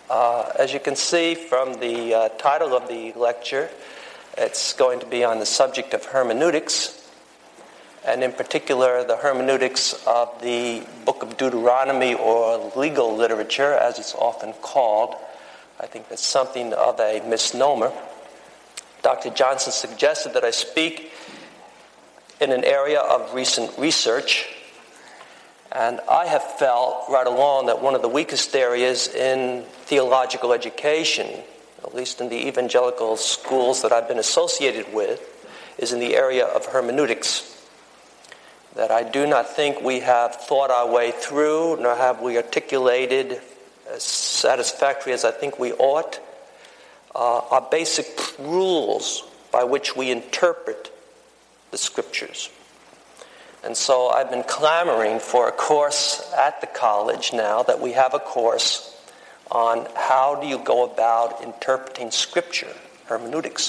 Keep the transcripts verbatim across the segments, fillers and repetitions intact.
Uh, as you can see from the uh, title of the lecture, it's going to be on the subject of hermeneutics, and in particular the hermeneutics of the book of Deuteronomy, or legal literature as it's often called. I think that's something of a misnomer. Doctor Johnson suggested that I speak in an area of recent research, and I have felt right along that one of the weakest areas in theological education, at least in the evangelical schools that I've been associated with, is in the area of hermeneutics. That I do not think we have thought our way through, nor have we articulated as satisfactory as I think we ought, uh, our basic rules by which we interpret the Scriptures. And so I've been clamoring for a course at the college now, that we have a course on how do you go about interpreting Scripture, hermeneutics.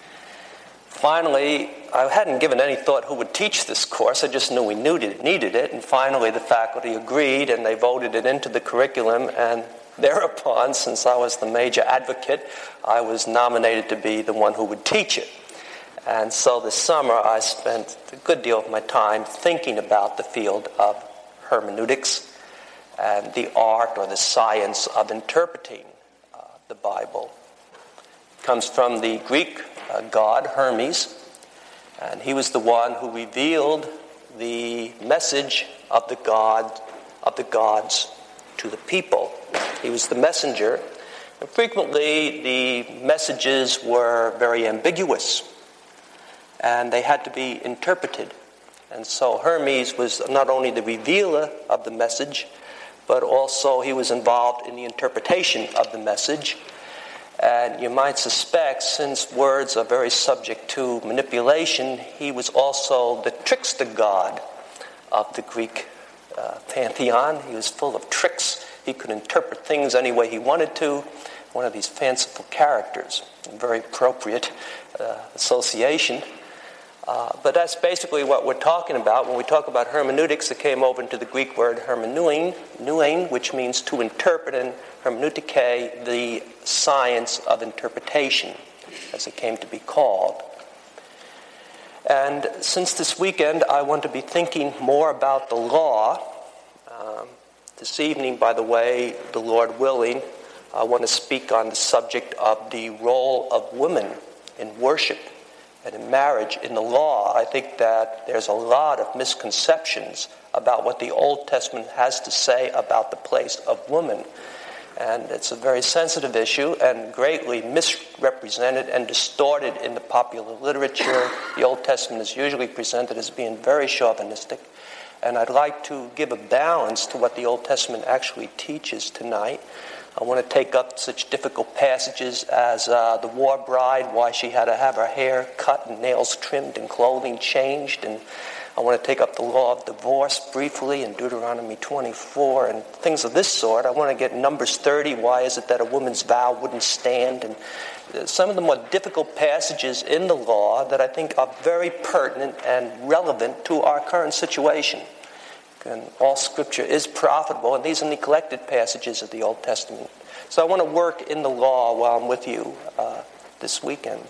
Finally, I hadn't given any thought who would teach this course. I just knew we needed it. And finally, the faculty agreed, and they voted it into the curriculum. And thereupon, since I was the major advocate, I was nominated to be the one who would teach it. And so this summer, I spent a good deal of my time thinking about the field of hermeneutics and the art or the science of interpreting uh, the Bible. It comes from the Greek uh, god Hermes, and he was the one who revealed the message of the god of the gods to the people. He was the messenger, and frequently the messages were very ambiguous, and they had to be interpreted. And so Hermes was not only the revealer of the message, but also he was involved in the interpretation of the message. And you might suspect, since words are very subject to manipulation, he was also the trickster god of the Greek uh, pantheon. He was full of tricks. He could interpret things any way he wanted to. One of these fanciful characters, a very appropriate uh, association. Uh, but that's basically what we're talking about. When we talk about hermeneutics, it came over into the Greek word hermeneuin, neuin, which means to interpret, and hermeneutike, the science of interpretation, as it came to be called. And since this weekend, I want to be thinking more about the law. Um, this evening, by the way, the Lord willing, I want to speak on the subject of the role of women in worship and in marriage in the law. I think that there's a lot of misconceptions about what the Old Testament has to say about the place of women. And it's a very sensitive issue and greatly misrepresented and distorted in the popular literature. The Old Testament is usually presented as being very chauvinistic. And I'd like to give a balance to what the Old Testament actually teaches tonight. I want to take up such difficult passages as uh, the war bride, why she had to have her hair cut and nails trimmed and clothing changed. And I want to take up the law of divorce briefly in Deuteronomy twenty-four and things of this sort. I want to get Numbers thirty, why is it that a woman's vow wouldn't stand? And some of the more difficult passages in the law that I think are very pertinent and relevant to our current situation. And all Scripture is profitable, and these are neglected passages of the Old Testament. So I want to work in the law while I'm with you uh, this weekend.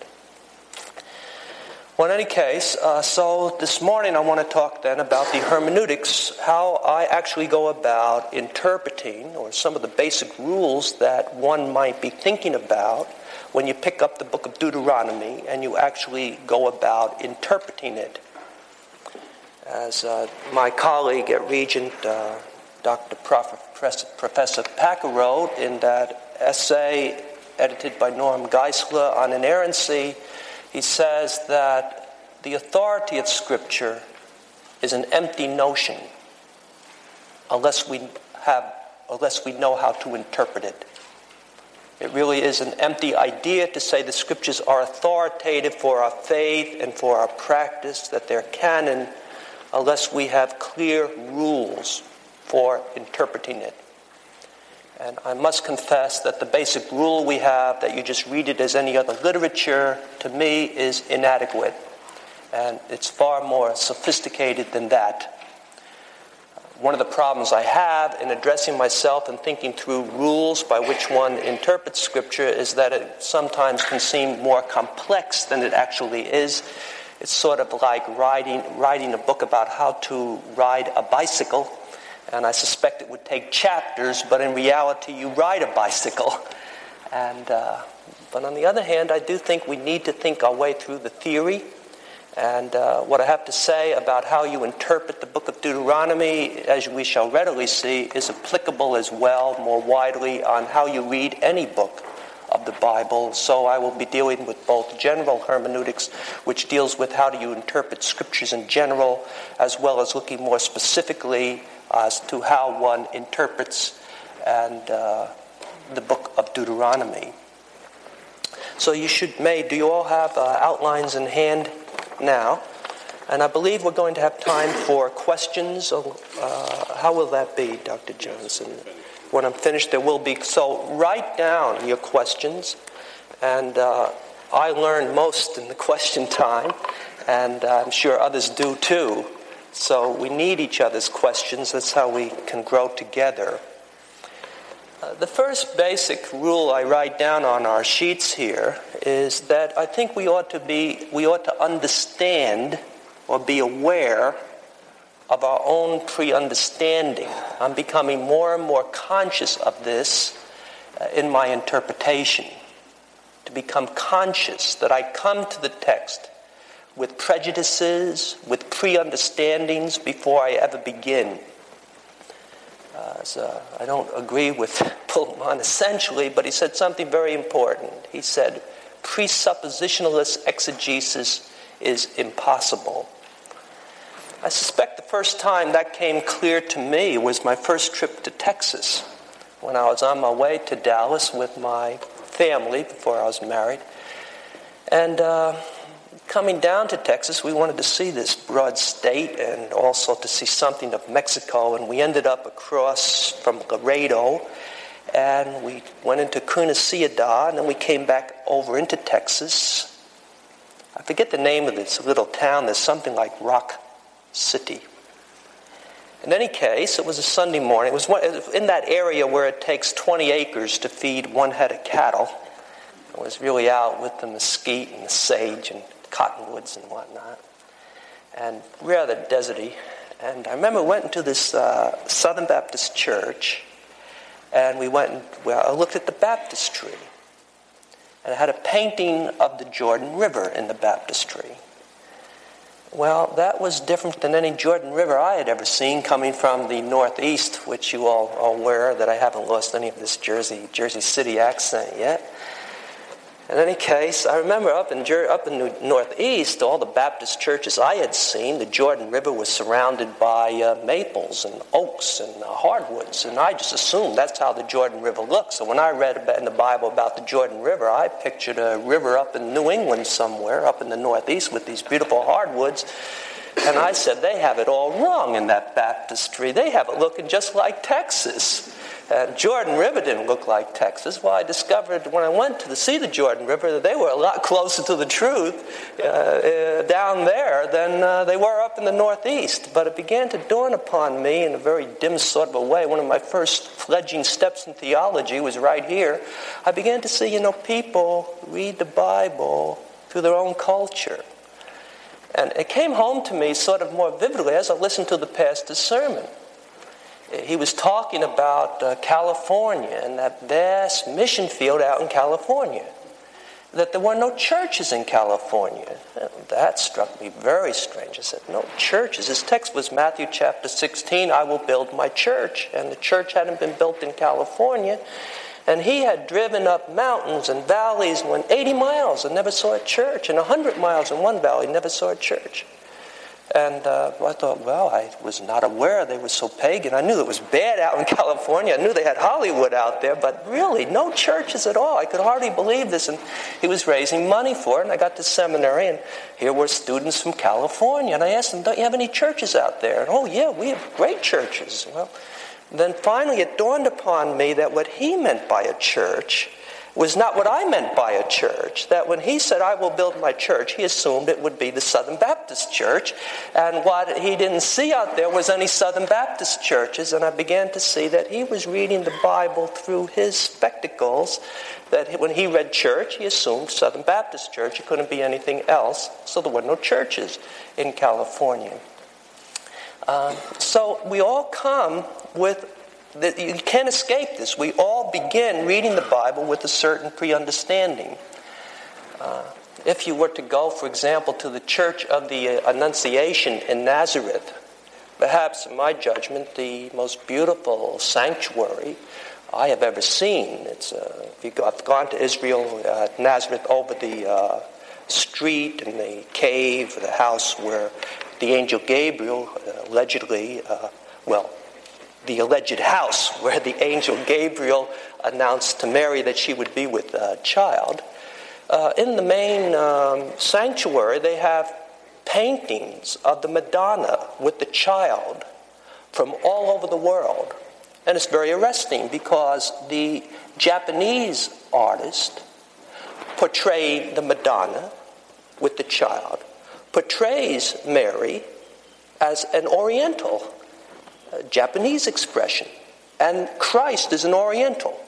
Well, in any case, uh, so this morning I want to talk then about the hermeneutics, how I actually go about interpreting, or some of the basic rules that one might be thinking about when you pick up the book of Deuteronomy and you actually go about interpreting it. As uh, my colleague at Regent, uh, Doctor Professor, Professor Packer wrote in that essay edited by Norm Geisler on inerrancy, he says that the authority of Scripture is an empty notion unless we have, unless we know how to interpret it. It really is an empty idea to say the Scriptures are authoritative for our faith and for our practice, that they're canon, unless we have clear rules for interpreting it. And I must confess that the basic rule we have, that you just read it as any other literature, to me is inadequate. And it's far more sophisticated than that. one of the problems I have in addressing myself and thinking through rules by which one interprets Scripture is that it sometimes can seem more complex than it actually is. It's sort of like writing, writing a book about how to ride a bicycle, and I suspect it would take chapters, but in reality you ride a bicycle. And uh, but on the other hand, I do think we need to think our way through the theory. And uh, what I have to say about how you interpret the book of Deuteronomy, as we shall readily see, is applicable as well more widely on how you read any book of the Bible. So I will be dealing with both general hermeneutics, which deals with how do you interpret scriptures in general, as well as looking more specifically as to how one interprets and uh, the book of Deuteronomy. So you should, may, do you all have uh, outlines in hand now? And I believe we're going to have time for questions. Uh, how will that be, Doctor Johnson? When I'm finished, there will be. So write down your questions. And uh, I learned most in the question time, and I'm sure others do too. So we need each other's questions. That's how we can grow together. Uh, the first basic rule I write down on our sheets here is that I think we ought to be, we ought to understand or be aware of our own pre-understanding. I'm becoming more and more conscious of this uh, in my interpretation. To become conscious that I come to the text with prejudices, with pre-understandings before I ever begin. Uh, so I don't agree with Bultmann essentially, but he said something very important. He said, presuppositionalist exegesis is impossible. I suspect the first time that came clear to me was my first trip to Texas, when I was on my way to Dallas with my family before I was married. And uh, coming down to Texas, we wanted to see this broad state and also to see something of Mexico. And we ended up across from Laredo, and we went into Cuna Ciudad, and then we came back over into Texas. I forget the name of this little town. There's something like Rock City. In any case, it was a Sunday morning. It was in that area where it takes twenty acres to feed one head of cattle. I was really out with the mesquite and the sage and cottonwoods and whatnot, and rather deserty. And I remember we went into this uh, Southern Baptist church, and we went and well, I looked at the baptistry, and it had a painting of the Jordan River in the baptistry. Well, that was different than any Jordan River I had ever seen coming from the Northeast, which you all are aware that I haven't lost any of this Jersey Jersey City accent yet. In any case, I remember up in up in the Northeast, all the Baptist churches I had seen, the Jordan River was surrounded by uh, maples and oaks and uh, hardwoods, and I just assumed that's how the Jordan River looks. So when I read about, in the Bible about the Jordan River, I pictured a river up in New England somewhere, up in the Northeast with these beautiful hardwoods. And I said, they have it all wrong in that baptistry. They have it looking just like Texas. And Jordan River didn't look like Texas. Well, I discovered when I went to see the Jordan River that they were a lot closer to the truth uh, uh, down there than uh, they were up in the Northeast. But it began to dawn upon me in a very dim sort of a way. One of my first fledgling steps in theology was right here. I began to see, you know, people read the Bible through their own culture. And it came home to me sort of more vividly as I listened to the pastor's sermon. He was talking about uh, California and that vast mission field out in California. That there were no churches in California. That struck me very strange. I said, no churches. His text was Matthew chapter sixteen, I will build my church. And the church hadn't been built in California. And he had driven up mountains and valleys and went eighty miles and never saw a church. And one hundred miles in one valley, never saw a church. And uh, I thought, well, I was not aware they were so pagan. I knew it was bad out in California. I knew they had Hollywood out there, but really, no churches at all. I could hardly believe this. And he was raising money for it. And I got to seminary, and here were students from California. And I asked them, don't you have any churches out there? And, oh, yeah, we have great churches. Well, then finally it dawned upon me that what he meant by a church was not what I meant by a church. That when he said, I will build my church, he assumed it would be the Southern Baptist Church. And what he didn't see out there was any Southern Baptist churches. And I began to see that he was reading the Bible through his spectacles. That when he read church, he assumed Southern Baptist Church. It couldn't be anything else. So there were no churches in California. Um, so we all come with... That you can't escape this. We all begin reading the Bible with a certain pre-understanding. Uh, if you were to go, for example, to the Church of the Annunciation in Nazareth, perhaps, in my judgment, the most beautiful sanctuary I have ever seen. It's uh, if you go, I've gone to Israel, uh, Nazareth, over the uh, street and the cave, the house where the angel Gabriel uh, allegedly, uh, well, the alleged house where the angel Gabriel announced to Mary that she would be with a child. Uh, in the main um, sanctuary, they have paintings of the Madonna with the child from all over the world. And it's very arresting because the Japanese artist portrayed the Madonna with the child, portrays Mary as an Oriental, a Japanese expression. And Christ is an Oriental.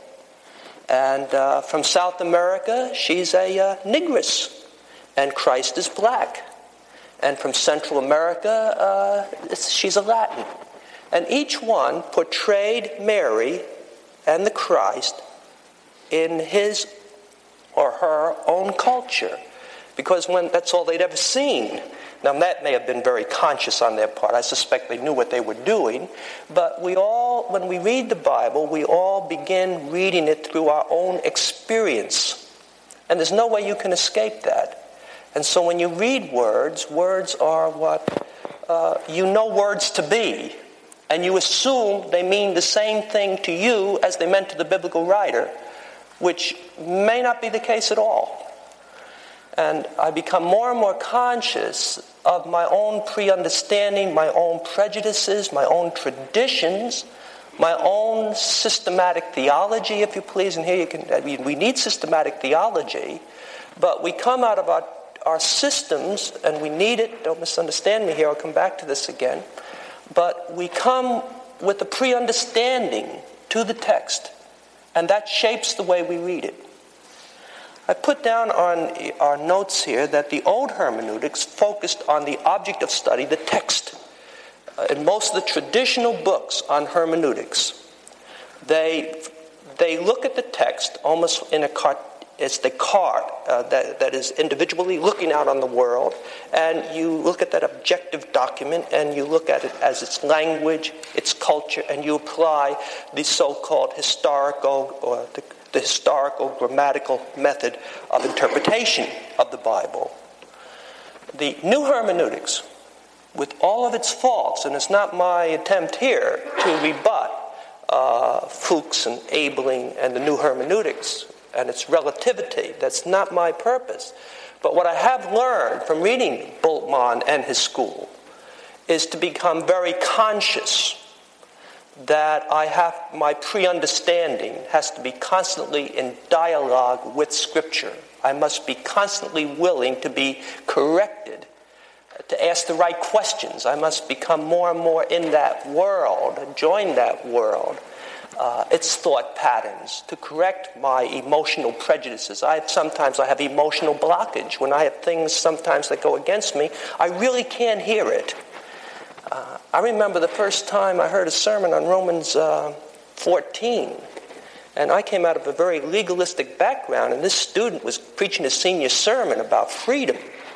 And uh, from South America, she's a uh, Negress. And Christ is black. And from Central America, uh, she's a Latin. And each one portrayed Mary and the Christ in his or her own culture. Because when that's all they'd ever seen. Now, that may have been very conscious on their part. I suspect they knew what they were doing. But we all, when we read the Bible, we all begin reading it through our own experience. And there's no way you can escape that. And so when you read words, words are what uh, you know words to be. And you assume they mean the same thing to you as they meant to the biblical writer, which may not be the case at all. And I become more and more conscious of my own pre-understanding, my own prejudices, my own traditions, my own systematic theology, if you please. And here you can, I mean, we need systematic theology, but we come out of our, our systems, and we need it. Don't misunderstand me here. I'll come back to this again. But we come with a pre-understanding to the text, and that shapes the way we read it. I put down on our notes here that the old hermeneutics focused on the object of study, the text. Uh, in most of the traditional books on hermeneutics, they they look at the text almost in a cart. It's the cart uh, that, that is individually looking out on the world, and you look at that objective document, and you look at it as its language, its culture, and you apply the so-called historical or the the historical, grammatical method of interpretation of the Bible. The new hermeneutics, with all of its faults, and it's not my attempt here to rebut uh, Fuchs and Abeling and the new hermeneutics and its relativity. That's not my purpose. But what I have learned from reading Bultmann and his school is to become very conscious that I have, my pre-understanding has to be constantly in dialogue with Scripture. I must be constantly willing to be corrected, to ask the right questions. I must become more and more in that world, join that world, uh, its thought patterns, to correct my emotional prejudices. I have, sometimes I have emotional blockage. When I have things sometimes that go against me, I really can't hear it. Uh, I remember the first time I heard a sermon on Romans uh, fourteen, and I came out of a very legalistic background, and this student was preaching his senior sermon about freedom.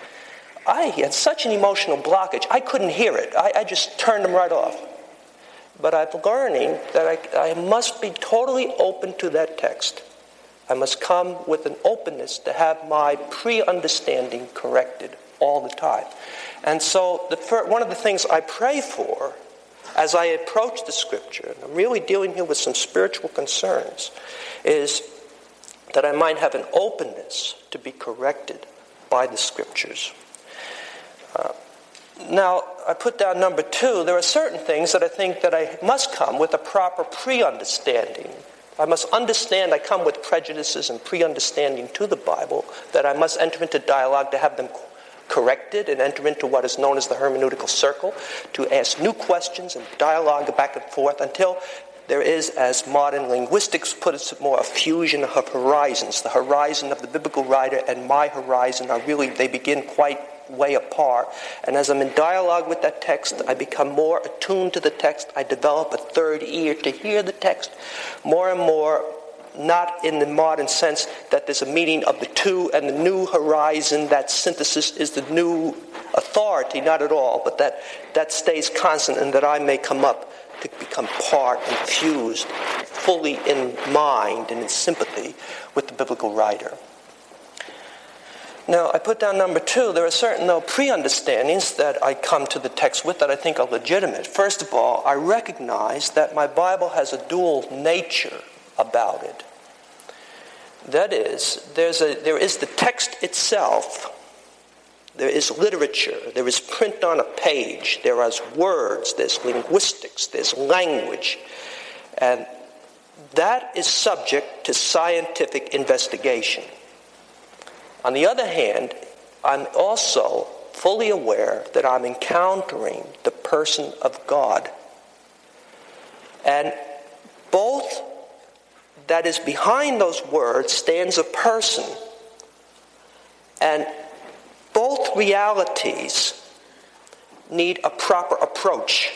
I had such an emotional blockage, I couldn't hear it. I, I just turned him right off. But I'm learning that I, I must be totally open to that text. I must come with an openness to have my pre-understanding corrected all the time. And so the first, one of the things I pray for as I approach the Scripture, and I'm really dealing here with some spiritual concerns, is that I might have an openness to be corrected by the Scriptures. Uh, now, I put down number two, there are certain things that I think that I must come with a proper pre-understanding. I must understand I come with prejudices and pre-understanding to the Bible, that I must enter into dialogue to have them corrected and enter into what is known as the hermeneutical circle, to ask new questions and dialogue back and forth until there is, as modern linguistics puts it more, a fusion of horizons. The horizon of the biblical writer and my horizon are really, they begin quite way apart. And as I'm in dialogue with that text, I become more attuned to the text. I develop a third ear to hear the text more and more, not in the modern sense that there's a meeting of the two and the new horizon, that synthesis is the new authority, not at all, but that that stays constant and that I may come up to become part and fused fully in mind and in sympathy with the biblical writer. Now, I put down number two, there are certain, though, pre-understandings that I come to the text with that I think are legitimate. First of all, I recognize that my Bible has a dual nature about it. That is, there's a, there is the text itself. There is literature. There is print on a page. There are words. There's linguistics. There's language. And that is subject to scientific investigation. On the other hand, I'm also fully aware that I'm encountering the person of God. And both that is behind those words stands a person. And both realities need a proper approach.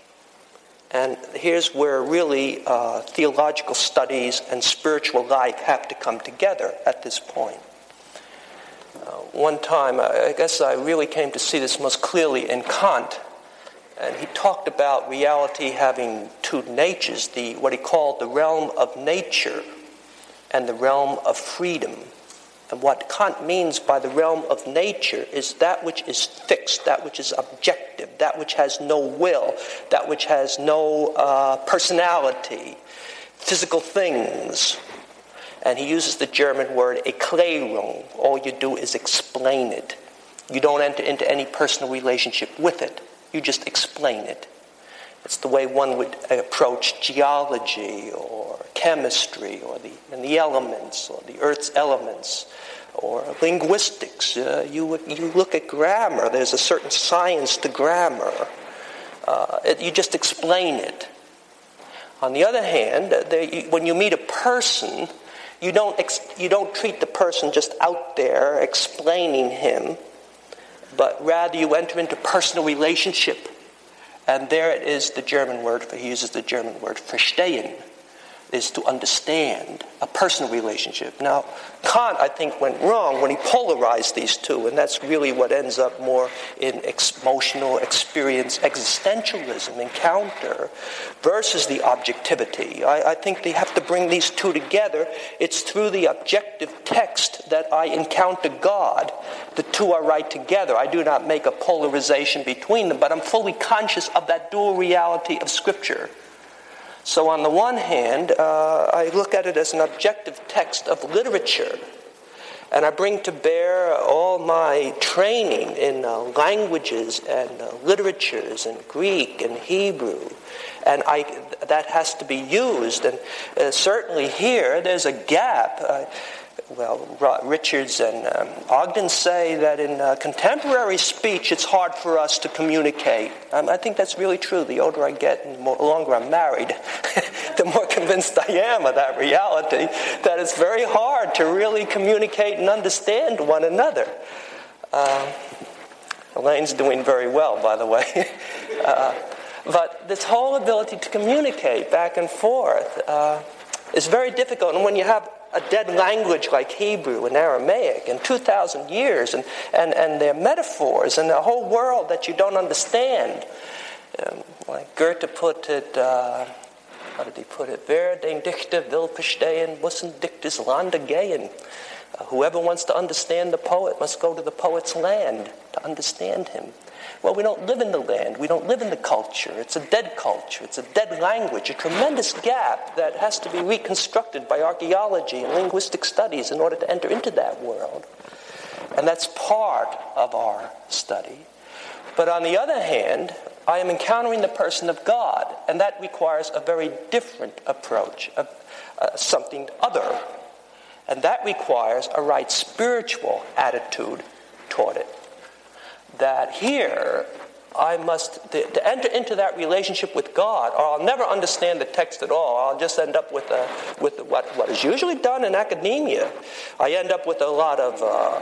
And here's where really uh, theological studies and spiritual life have to come together at this point. Uh, one time, I guess I really came to see this most clearly in Kant. And he talked about reality having two natures, the what he called the realm of nature and the realm of freedom. And what Kant means by the realm of nature is that which is fixed, that which is objective, that which has no will, that which has no uh, personality, physical things. And he uses the German word Erklärung. All you do is explain it. You don't enter into any personal relationship with it. You just explain it. It's the way one would approach geology or chemistry or the, and the elements or the Earth's elements or linguistics. Uh, you, you look at grammar. There's a certain science to grammar. Uh, it, you just explain it. On the other hand, there, you, when you meet a person, you don't ex, you don't treat the person just out there explaining him, but rather you enter into personal relationship. And there it is, the German word, for he uses the German word verstehen, is to understand, a personal relationship. Now, Kant, I think, went wrong when he polarized these two, and that's really what ends up more in ex- emotional experience, existentialism, encounter, versus the objectivity. I, I think they have to bring these two together. It's through the objective text that I encounter God. The two are right together. I do not make a polarization between them, but I'm fully conscious of that dual reality of Scripture. So on the one hand, uh, I look at it as an objective text of literature, and I bring to bear all my training in uh, languages and uh, literatures and Greek and Hebrew, and I that has to be used. And uh, certainly here, there's a gap. Uh, Well, Richards and um, Ogden say that in uh, contemporary speech, it's hard for us to communicate. Um, I think that's really true. The older I get and the more, longer I'm married, the more convinced I am of that reality, that it's very hard to really communicate and understand one another. Uh, Elaine's doing very well, by the way. uh, but this whole ability to communicate back and forth uh, is very difficult. And when you have a dead language like Hebrew and Aramaic in two thousand years, and, and, and their metaphors and the whole world that you don't understand. Um, like Goethe put it, uh, how did he put it? Wer den Dichter will verstehen, muss in Dichters Lande gehen. Uh, whoever wants to understand the poet must go to the poet's land to understand him. Well, we don't live in the land. We don't live in the culture. It's a dead culture. It's a dead language, a tremendous gap that has to be reconstructed by archaeology and linguistic studies in order to enter into that world. And that's part of our study. But on the other hand, I am encountering the person of God, and that requires a very different approach. uh, something other. And that requires a right spiritual attitude toward it. That here, I must, to, to enter into that relationship with God, or I'll never understand the text at all. I'll just end up with, a, with what, what is usually done in academia. I end up with a lot of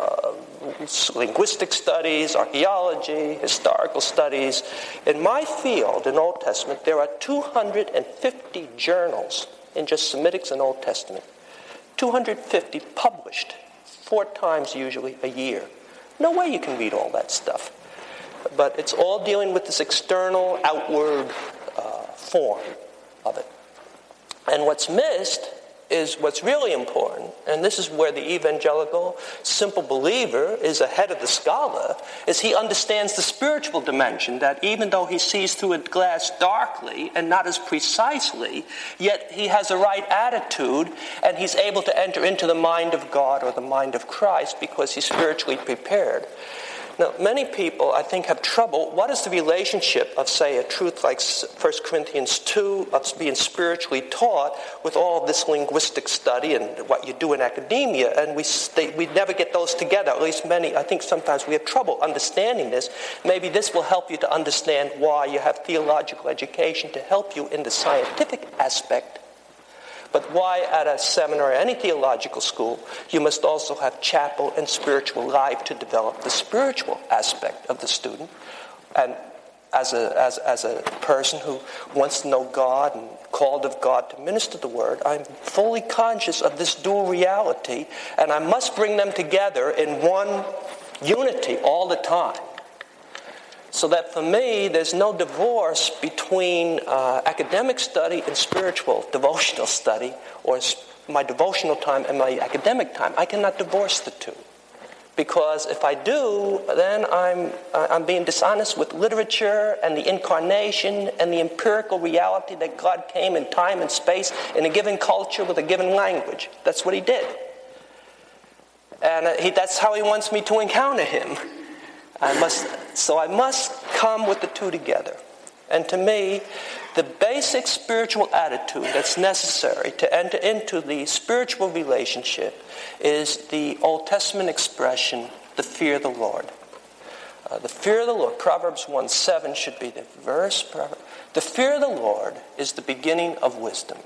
uh, linguistic studies, archaeology, historical studies. In my field, in Old Testament, there are two hundred fifty journals in just Semitics and Old Testament. two hundred fifty published, four times usually a year. No way you can read all that stuff. But it's all dealing with this external, outward uh, form of it. And what's missed is what's really important, and this is where the evangelical, simple believer is ahead of the scholar, is he understands the spiritual dimension, that even though he sees through a glass darkly and not as precisely, yet he has a right attitude, and he's able to enter into the mind of God or the mind of Christ because he's spiritually prepared. Now, many people, I think, have trouble. What is the relationship of, say, a truth like First Corinthians two, of being spiritually taught, with all of this linguistic study and what you do in academia? And we they, we never get those together. At least many, I think sometimes we have trouble understanding this. Maybe this will help you to understand why you have theological education to help you in the scientific aspect. But why at a seminary or any theological school, you must also have chapel and spiritual life to develop the spiritual aspect of the student. And as a, as, as a person who wants to know God and called of God to minister the word, I'm fully conscious of this dual reality, and I must bring them together in one unity all the time. So that for me, there's no divorce between uh, academic study and spiritual devotional study, or my devotional time and my academic time. I cannot divorce the two. Because if I do, then I'm, I'm being dishonest with literature and the incarnation and the empirical reality that God came in time and space in a given culture with a given language. That's what he did. And he, that's how he wants me to encounter him. I must, so I must come with the two together. And to me, the basic spiritual attitude that's necessary to enter into the spiritual relationship is the Old Testament expression, the fear of the Lord. Uh, the fear of the Lord, Proverbs one seven should be the verse. The fear of the Lord is the beginning of wisdom.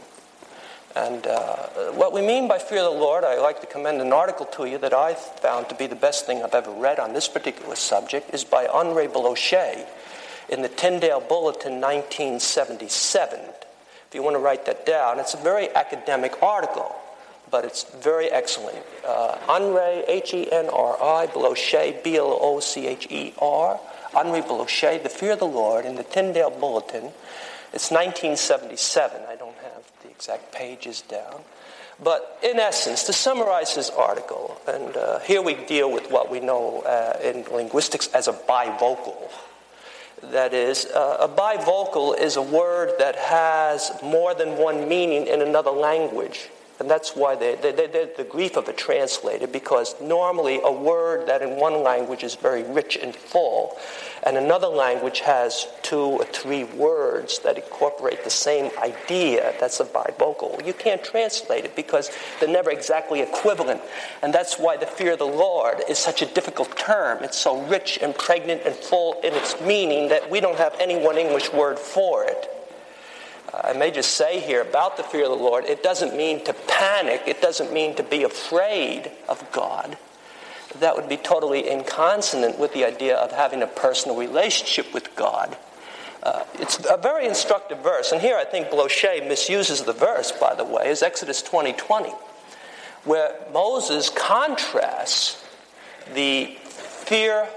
And uh, what we mean by fear of the Lord, I like to commend an article to you that I found to be the best thing I've ever read on this particular subject, is by Henri Belochet in the Tyndale Bulletin nineteen seventy-seven. If you want to write that down, it's a very academic article, but it's very excellent. Uh, Henri, H E N R I, Belochet, B L O C H E R, Henri Belochet, The Fear of the Lord, in the Tyndale Bulletin. It's nineteen seventy-seven. I don't have the exact pages down. But in essence, to summarize his article, and uh, here we deal with what we know uh, in linguistics as a bivocal. That is, uh, a bivocal is a word that has more than one meaning in another language. And that's why they, they, they, they're the grief of a translator, because normally a word that in one language is very rich and full, and another language has two or three words that incorporate the same idea, that's a bivocal. You can't translate it because they're never exactly equivalent. And that's why the fear of the Lord is such a difficult term. It's so rich and pregnant and full in its meaning that we don't have any one English word for it. I may just say here about the fear of the Lord, it doesn't mean to panic. It doesn't mean to be afraid of God. That would be totally inconsonant with the idea of having a personal relationship with God. Uh, it's a very instructive verse. And here I think Belochet misuses the verse, by the way, is Exodus twenty twenty, where Moses contrasts the fear,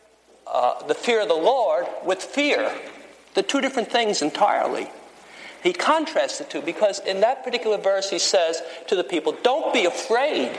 uh, the fear of the Lord with fear. They're two different things entirely. He contrasts the two because in that particular verse he says to the people, don't be afraid.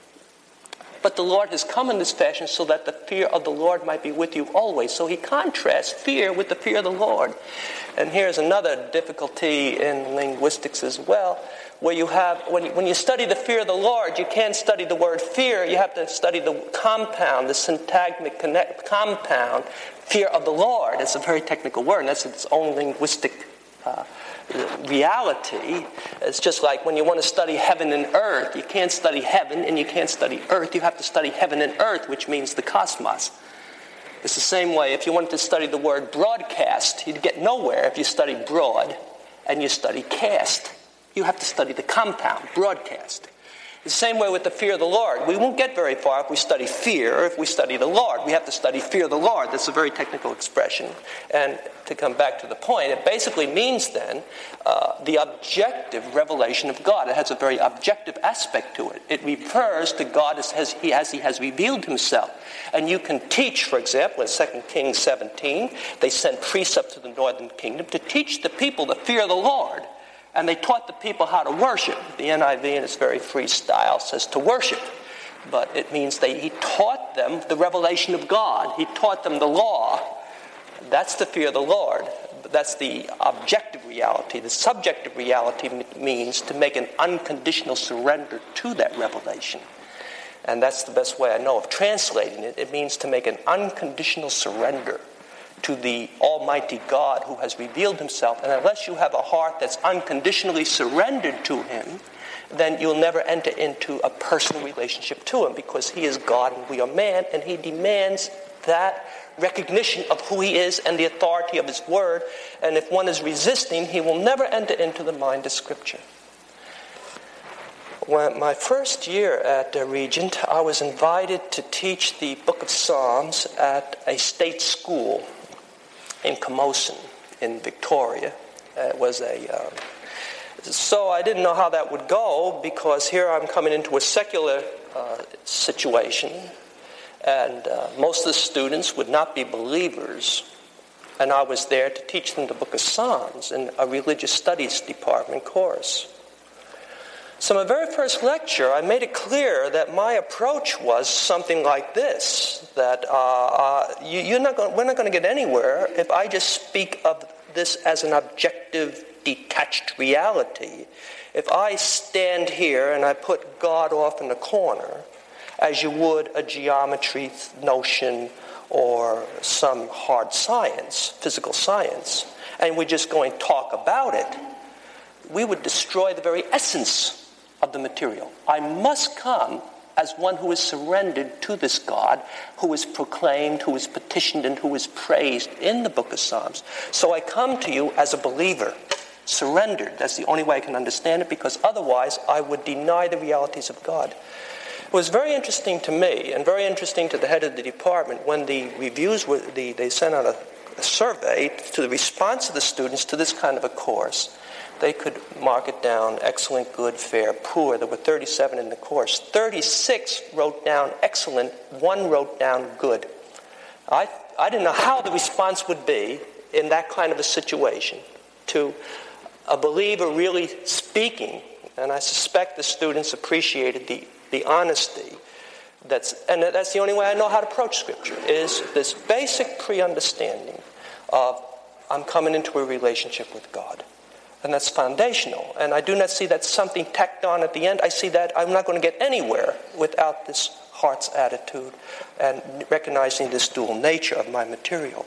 But the Lord has come in this fashion so that the fear of the Lord might be with you always. So he contrasts fear with the fear of the Lord. And here's another difficulty in linguistics as well, where you have, when you, when you study the fear of the Lord, you can't study the word fear. You have to study the compound, the syntagmic connect, compound, fear of the Lord. It's a very technical word, and that's its own linguistic uh, reality. It's just like when you want to study heaven and earth, you can't study heaven and you can't study earth. You have to study heaven and earth, which means the cosmos. It's the same way if you wanted to study the word broadcast, you'd get nowhere if you study broad and you study cast. You have to study the compound, broadcast. The same way with the fear of the Lord. We won't get very far if we study fear or if we study the Lord. We have to study fear of the Lord. That's a very technical expression. And to come back to the point, it basically means then uh, the objective revelation of God. It has a very objective aspect to it. It refers to God as, as, he, as he has revealed himself. And you can teach, for example, in Second Kings seventeen, they sent priests up to the northern kingdom to teach the people the fear of the Lord. And they taught the people how to worship. The N I V, in its very free style, says to worship. But it means that he taught them the revelation of God. He taught them the law. That's the fear of the Lord. That's the objective reality. The subjective reality means to make an unconditional surrender to that revelation. And that's the best way I know of translating it. It means to make an unconditional surrender to the Almighty God who has revealed himself. And unless you have a heart that's unconditionally surrendered to him, then you'll never enter into a personal relationship to him, because he is God and we are man, and he demands that recognition of who he is and the authority of his word. And if one is resisting, he will never enter into the mind of Scripture. When my first year at uh, Regent, I was invited to teach the Book of Psalms at a state school in Camosun, in Victoria. Uh, it was a... Uh, so I didn't know how that would go, because here I'm coming into a secular uh, situation, and uh, most of the students would not be believers, and I was there to teach them the Book of Psalms in a religious studies department course. So my very first lecture, I made it clear that my approach was something like this, that uh, uh, you, you're not going, we're not going to get anywhere if I just speak of this as an objective, detached reality. If I stand here and I put God off in the corner, as you would a geometry notion or some hard science, physical science, and we're just going to talk about it, we would destroy the very essence of the material. I must come as one who is surrendered to this God, who is proclaimed, who is petitioned, and who is praised in the Book of Psalms. So I come to you as a believer, surrendered. That's the only way I can understand it, because otherwise I would deny the realities of God. It was very interesting to me, and very interesting to the head of the department, when the reviews were, the, they sent out a, a survey to the response of the students to this kind of a course. They could mark it down: excellent, good, fair, poor. There were thirty-seven in the course. thirty-six wrote down excellent, one wrote down good. I, I didn't know how the response would be in that kind of a situation to a believer really speaking, and I suspect the students appreciated the, the honesty. That's, and that's the only way I know how to approach Scripture, is this basic pre-understanding of I'm coming into a relationship with God. And that's foundational. And I do not see that something tacked on at the end. I see that I'm not going to get anywhere without this heart's attitude and recognizing this dual nature of my material.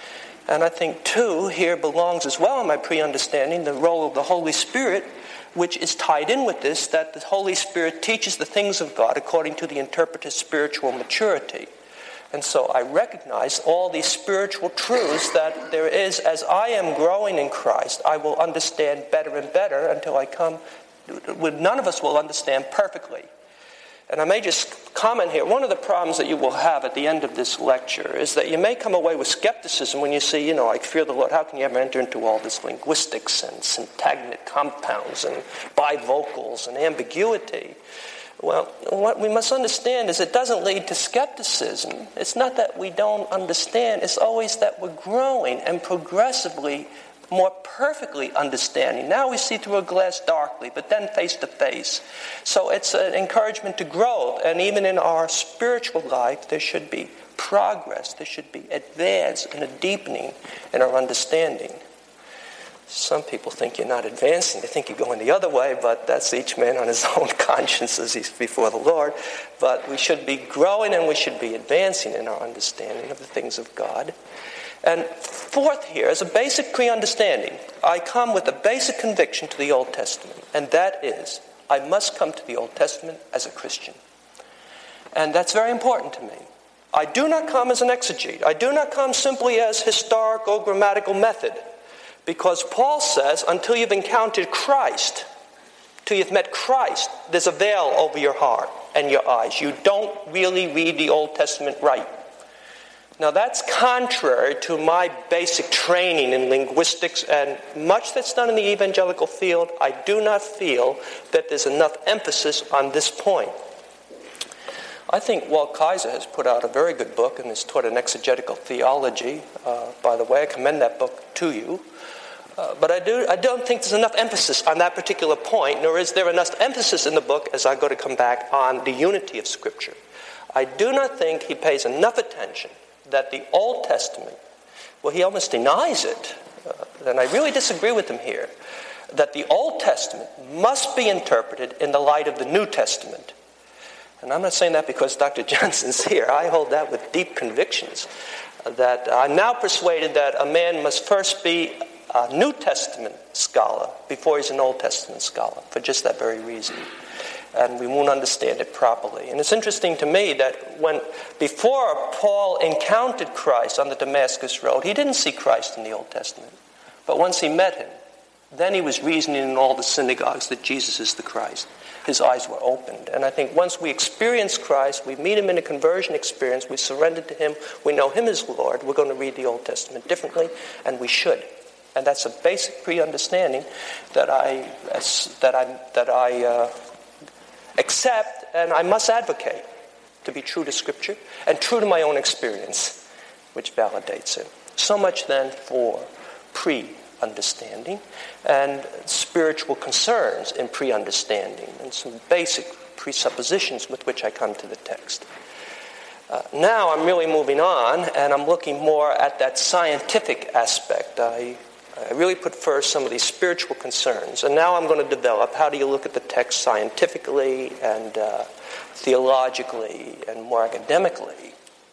And I think, too, here belongs as well in my pre-understanding the role of the Holy Spirit, which is tied in with this, that the Holy Spirit teaches the things of God according to the interpreter's spiritual maturity. And so I recognize all these spiritual truths that there is. As I am growing in Christ, I will understand better and better until I come, none of us will understand perfectly. And I may just comment here, one of the problems that you will have at the end of this lecture is that you may come away with skepticism when you see, you know, I fear the Lord, how can you ever enter into all this linguistics and syntagmic compounds and bivocals and ambiguity? Well, what we must understand is it doesn't lead to skepticism. It's not that we don't understand. It's always that we're growing and progressively, more perfectly understanding. Now we see through a glass darkly, but then face to face. So it's an encouragement to growth. And even in our spiritual life, there should be progress. There should be advance and a deepening in our understanding. Some people think you're not advancing. They think you're going the other way, but that's each man on his own conscience as he's before the Lord. But we should be growing and we should be advancing in our understanding of the things of God. And fourth here is a basic pre-understanding. I come with a basic conviction to the Old Testament, and that is, I must come to the Old Testament as a Christian. And that's very important to me. I do not come as an exegete. I do not come simply as historical grammatical method, because Paul says, until you've encountered Christ, till you've met Christ, there's a veil over your heart and your eyes. You don't really read the Old Testament right. Now that's contrary to my basic training in linguistics and much that's done in the evangelical field. I do not feel that there's enough emphasis on this point. I think Walt Kaiser has put out a very good book and has taught an exegetical theology. Uh, by the way, I commend that book to you. Uh, but I, do, I don't think there's enough emphasis on that particular point, nor is there enough emphasis in the book, as I go to come back, on the unity of Scripture. I do not think he pays enough attention that the Old Testament, well, he almost denies it, uh, and I really disagree with him here, that the Old Testament must be interpreted in the light of the New Testament. And I'm not saying that because Doctor Johnson's here. I hold that with deep convictions, uh, that I'm now persuaded that a man must first be a New Testament scholar before he's an Old Testament scholar, for just that very reason. And we won't understand it properly. And it's interesting to me that when, before Paul encountered Christ on the Damascus Road, he didn't see Christ in the Old Testament. But once he met him, then he was reasoning in all the synagogues that Jesus is the Christ. His eyes were opened. And I think once we experience Christ, we meet him in a conversion experience, we surrender to him, we know him as Lord, we're going to read the Old Testament differently, and we should. And that's a basic pre-understanding that I, that I, that I uh, accept, and I must advocate to be true to Scripture and true to my own experience, which validates it. So much then for pre-understanding and spiritual concerns in pre-understanding and some basic presuppositions with which I come to the text. Uh, now I'm really moving on, and I'm looking more at that scientific aspect. I I really put first some of these spiritual concerns, and now I'm going to develop how do you look at the text scientifically and uh, theologically and more academically.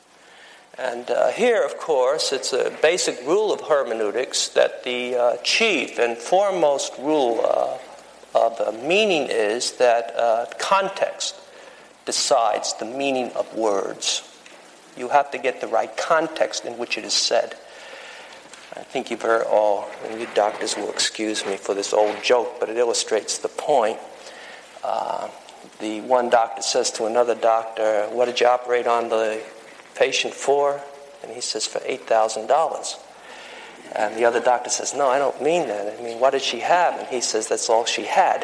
And uh, here, of course, it's a basic rule of hermeneutics that the uh, chief and foremost rule uh, of uh, meaning is that uh, context decides the meaning of words. You have to get the right context in which it is said. I think you've heard all, and you doctors will excuse me for this old joke, but it illustrates the point. Uh, the one doctor says to another doctor, "What did you operate on the patient for?" And he says, "For eight thousand dollars. And the other doctor says, "No, I don't mean that. I mean, what did she have?" And he says, "That's all she had."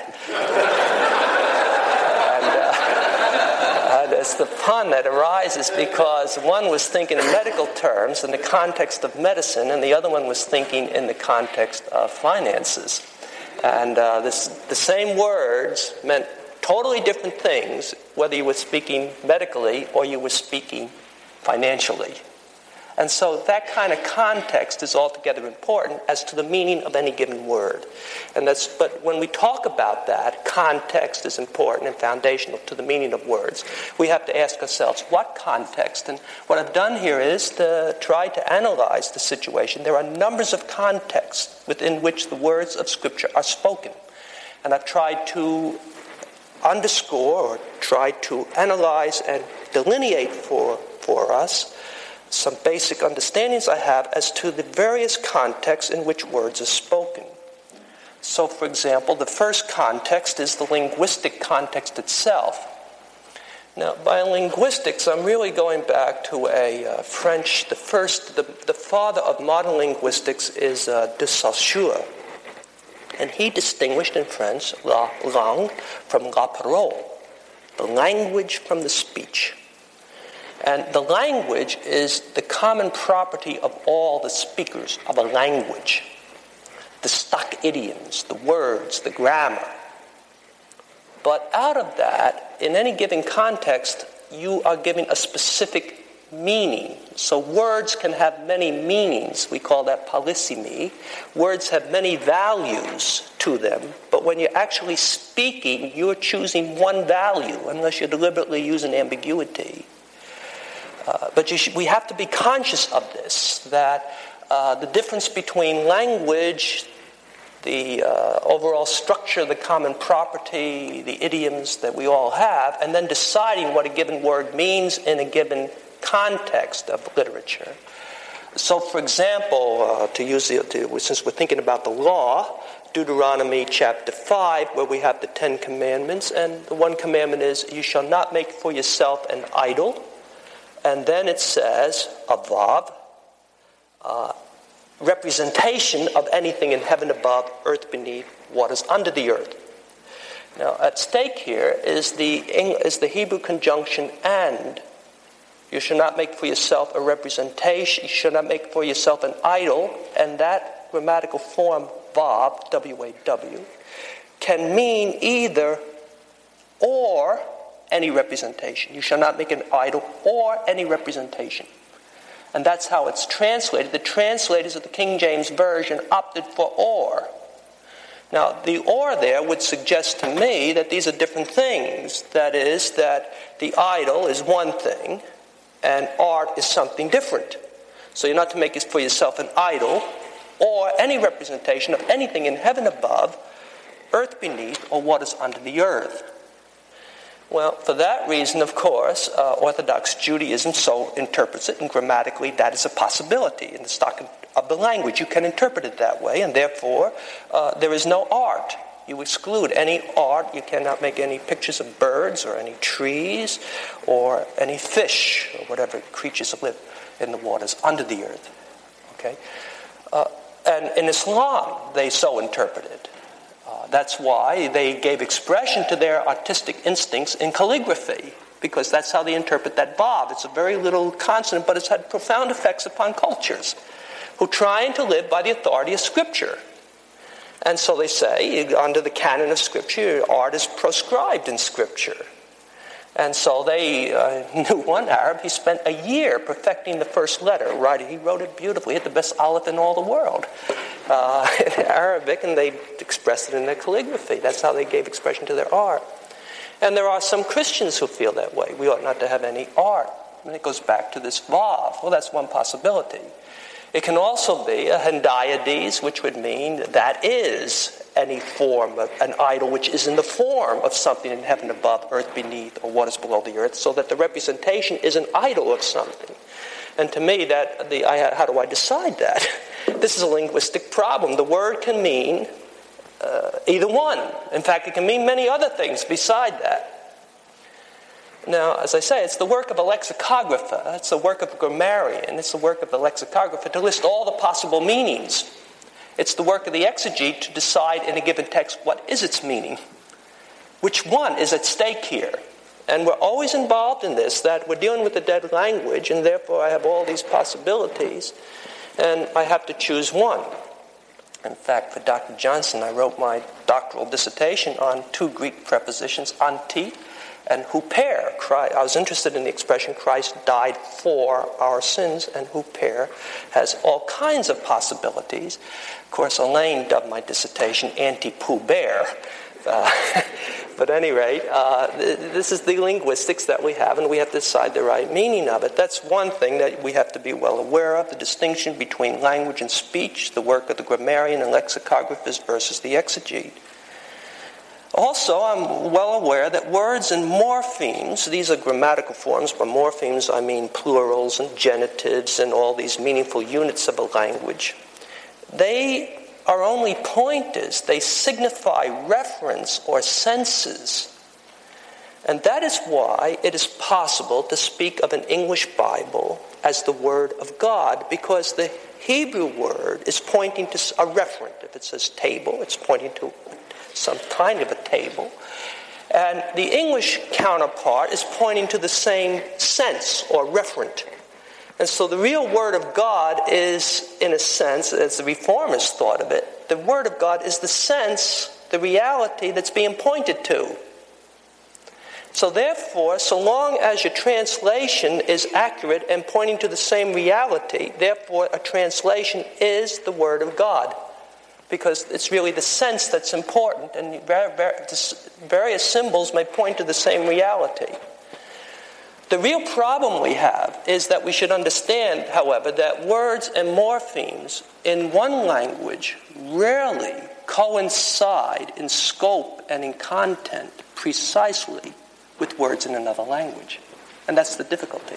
It's the pun that arises because one was thinking in medical terms in the context of medicine, and the other one was thinking in the context of finances. And uh, this, the same words meant totally different things, whether you were speaking medically or you were speaking financially. And so that kind of context is altogether important as to the meaning of any given word. And that's, but when we talk about that, context is important and foundational to the meaning of words. We have to ask ourselves, what context? And what I've done here is to try to analyze the situation. There are numbers of contexts within which the words of Scripture are spoken. And I've tried to underscore or try to analyze and delineate for, for us some basic understandings I have as to the various contexts in which words are spoken. So, for example, the first context is the linguistic context itself. Now, by linguistics, I'm really going back to a uh, French, the first, the, the father of modern linguistics is uh, de Saussure. And he distinguished in French la langue from la parole, the language from the speech. And the language is the common property of all the speakers of a language. The stock idioms, the words, the grammar. But out of that, in any given context, you are giving a specific meaning. So words can have many meanings. We call that polysemy. Words have many values to them. But when you're actually speaking, you're choosing one value, unless you're deliberately using ambiguity. Uh, but you should, we have to be conscious of this, that uh, the difference between language, the uh, overall structure, the common property, the idioms that we all have, and then deciding what a given word means in a given context of literature. So, for example, uh, to use the, to, since we're thinking about the law, Deuteronomy chapter five, where we have the Ten Commandments, and the one commandment is, you shall not make for yourself an idol. And then it says, a vav, uh, representation of anything in heaven above, earth beneath, waters under the earth. Now, at stake here is the is the Hebrew conjunction and. You shall not make for yourself a representation. You shall not make for yourself an idol. And that grammatical form, vav, W A W, can mean either or any representation. You shall not make an idol or any representation. And that's how it's translated. The translators of the King James Version opted for or. Now, the or there would suggest to me that these are different things. That is, that the idol is one thing, and art is something different. So you're not to make for yourself an idol or any representation of anything in heaven above, earth beneath, or waters under the earth. Well, for that reason, of course, uh, Orthodox Judaism so interprets it, and grammatically that is a possibility in the stock of the language. You can interpret it that way, and therefore uh, there is no art. You exclude any art. You cannot make any pictures of birds or any trees or any fish or whatever creatures live in the waters under the earth. Okay? Uh, and in Islam, they so interpret it. Uh, that's why they gave expression to their artistic instincts in calligraphy, because that's how they interpret that vav. It's a very little consonant, but it's had profound effects upon cultures who trying to live by the authority of Scripture. And so they say, under the canon of Scripture, art is proscribed in Scripture. And so they uh, knew one Arab, he spent a year perfecting the first letter. Right? He wrote it beautifully. He had the best aleph in all the world uh, in Arabic, and they expressed it in their calligraphy. That's how they gave expression to their art. And there are some Christians who feel that way. We ought not to have any art. And it goes back to this vav. Well, that's one possibility. It can also be a hendiades, which would mean that is any form of an idol which is in the form of something in heaven above, earth beneath, or waters below the earth, so that the representation is an idol of something. And to me, that the I, how do I decide that? This is a linguistic problem. The word can mean uh, either one. In fact, it can mean many other things beside that. Now, as I say, it's the work of a lexicographer, it's the work of a grammarian, it's the work of the lexicographer to list all the possible meanings. It's the work of the exegete to decide in a given text what is its meaning. Which one is at stake here? And we're always involved in this, that we're dealing with a dead language, and therefore I have all these possibilities, and I have to choose one. In fact, for Doctor Johnson, I wrote my doctoral dissertation on two Greek prepositions, anti and huper. I was interested in the expression Christ died for our sins, and huper has all kinds of possibilities. Of course, Elaine dubbed my dissertation anti-puber. Uh, but at any rate, uh, th- this is the linguistics that we have, and we have to decide the right meaning of it. That's one thing that we have to be well aware of, the distinction between language and speech, the work of the grammarian and lexicographers versus the exegete. Also, I'm well aware that words and morphemes, these are grammatical forms. By morphemes, I mean plurals and genitives and all these meaningful units of a language. They are only pointers. They signify reference or senses. And that is why it is possible to speak of an English Bible as the Word of God, because the Hebrew word is pointing to a referent. If it says table, it's pointing to some kind of a table. And the English counterpart is pointing to the same sense or referent. And so the real Word of God is, in a sense, as the Reformers thought of it, the Word of God is the sense, the reality that's being pointed to. So therefore, so long as your translation is accurate and pointing to the same reality, therefore a translation is the Word of God. Because it's really the sense that's important, and various symbols may point to the same reality. The real problem we have is that we should understand, however, that words and morphemes in one language rarely coincide in scope and in content precisely with words in another language. And that's the difficulty.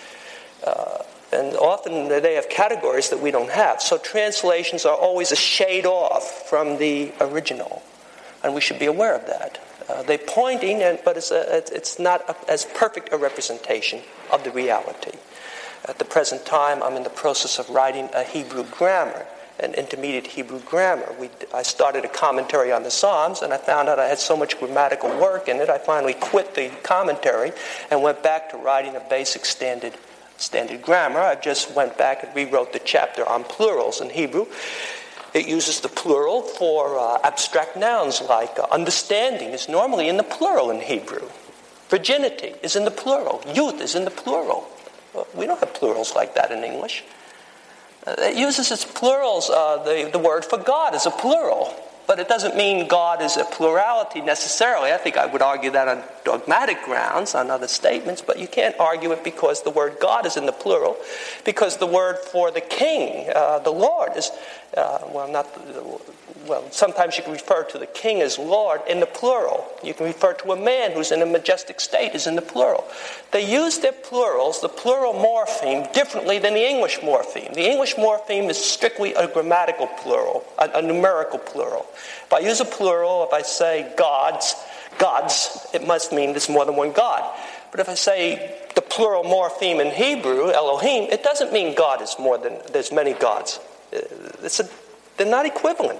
Uh, and often they have categories that we don't have. So translations are always a shade off from the original. And we should be aware of that. Uh, they're pointing, and, but it's, a, it's not a, as perfect a representation of the reality. At the present time, I'm in the process of writing a Hebrew grammar, an intermediate Hebrew grammar. We, I started a commentary on the Psalms, and I found out I had so much grammatical work in it, I finally quit the commentary and went back to writing a basic standard standard grammar. I just went back and rewrote the chapter on plurals in Hebrew. It uses the plural for uh, abstract nouns like uh, understanding is normally in the plural in Hebrew. Virginity is in the plural. Youth is in the plural. Well, we don't have plurals like that in English. Uh, it uses its plurals. Uh, the, the word for God is a plural. But it doesn't mean God is a plurality necessarily. I think I would argue that on dogmatic grounds, on other statements, but you can't argue it because the word God is in the plural, because the word for the king, uh, the Lord, is, uh, well, not, well, sometimes you can refer to the king as Lord in the plural. You can refer to a man who's in a majestic state is in the plural. They use their plurals, the plural morpheme, differently than the English morpheme. The English morpheme is strictly a grammatical plural, a, a numerical plural. If I use a plural, if I say gods, gods, it must mean there's more than one God. But if I say the plural morpheme in Hebrew, Elohim, it doesn't mean God is more than, there's many gods. It's a, they're not equivalent.